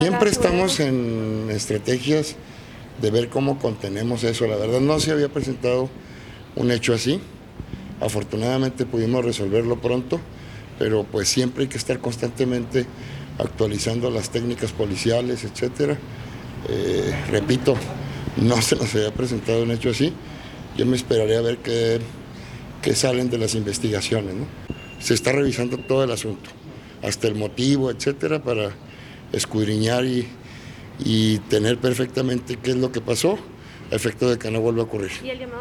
Siempre estamos en estrategias de ver cómo contenemos eso. La verdad no se había presentado un hecho así. Afortunadamente pudimos resolverlo pronto, pero pues siempre hay que estar constantemente actualizando las técnicas policiales, etcétera. Repito, no se nos había presentado un hecho así. Yo me esperaría a ver qué salen de las investigaciones, ¿no? Se está revisando todo el asunto, hasta el motivo, etcétera, para escudriñar y tener perfectamente qué es lo que pasó, a efecto de que no vuelva a ocurrir.